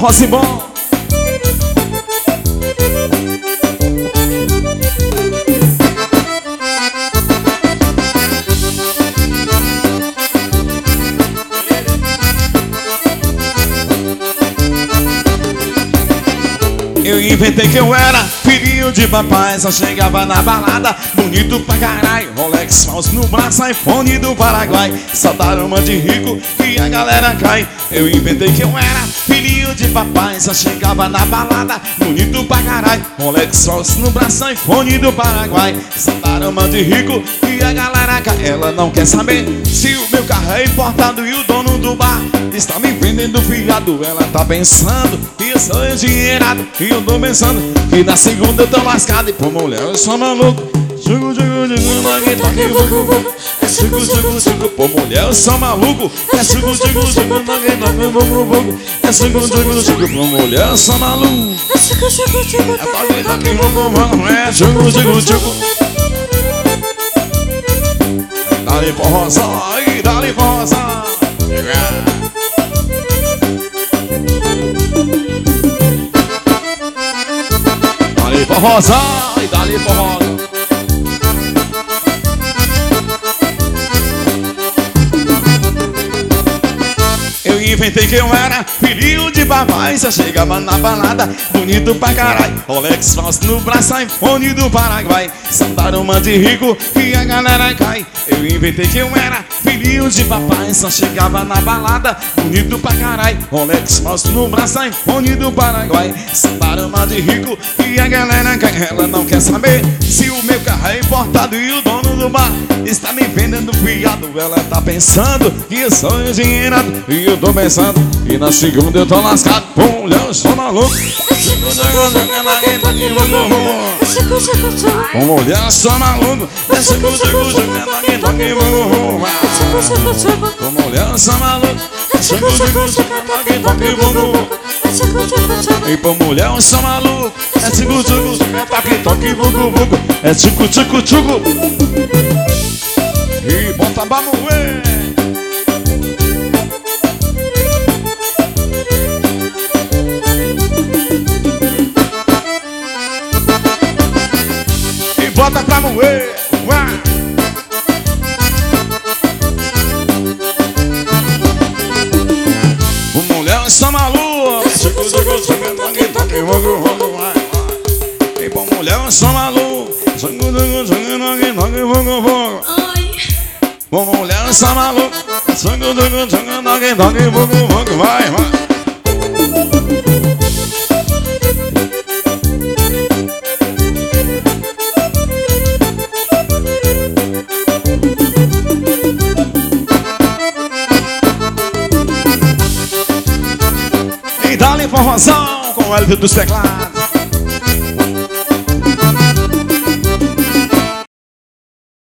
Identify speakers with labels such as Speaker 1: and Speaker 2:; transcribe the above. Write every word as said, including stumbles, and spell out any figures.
Speaker 1: forró bom. Eu inventei que eu era filhinho de papai, só chegava na balada, bonito pra caralho. Rolex falso no braço, iPhone do Paraguai, saltaram uma de rico e a galera cai. Eu inventei que eu era filhinho de papai, só chegava na balada, bonito pra caralho. Rolex falso no braço, iPhone do Paraguai, saltaram uma de rico e a galera cai. Ela não quer saber se o meu carro é importado e o dono do bar está me vendendo fiado. Ela tá pensando que eu sou endinheirado e eu tô pensando que na segunda eu tô lascado. E por mulher eu sou maluco. Jugo, jugo, jugo, toque, toque, vucu, vucu. É jugo, jugo, jugo. Por mulher eu sou maluco. É jugo, jugo, jugo, toque, toque, vucu, vucu. É jugo, jugo, jugo. Por mulher eu sou maluco. É jugo, jugo, jugo. É toque, toque, vucu, vucu. É jugo, jugo, jugo. Dá-lhe forrozão, aí, dá-lhe forrozão. Dá-lhe forrozão, e dá-lhe forrozão. Eu inventei que eu era filhinho de papai, só chegava na balada, bonito pra caralho. Rolex falso no braço, iPhone do Paraguai, saltaram uma de rico e a galera cai. Eu inventei que eu era filhinho de papai, só chegava na balada, bonito pra caralho. Rolex falso no braço, iPhone do Paraguai, saltaram uma de rico e a galera cai. Ela não quer saber se o meu carro é importado e o dono do bar está me vendendo fiado. Ela tá pensando que eu sou endinheirado e eu tô pensando que na segunda eu tô lascado. Pum, eu sou maluco. Pum, mulher, eu sou maluco. Pum, mulher, eu sou maluco. E pô, mulher, eu sou maluco. É tchicu, tchicu, é toque, toque, vucu, vucu. É tchicu, tchicu, tchicu. E bota pra moer. E bota pra moer. Ô mulher, eu sou maluco. Tchicu, tchicu, tchicu, toque, toque, vucu, vucu. E pô, mulher, eu sou maluco. Tchicu, tchicu, tchicu, toque, toque, vucu, vucu. Ô mulher, eu sou maluco. Tchicu, tchicu, tchicu, toque, toque, vucu, vucu. Vai, vai. E dá-lhe forrozão com o Hélio dos teclados.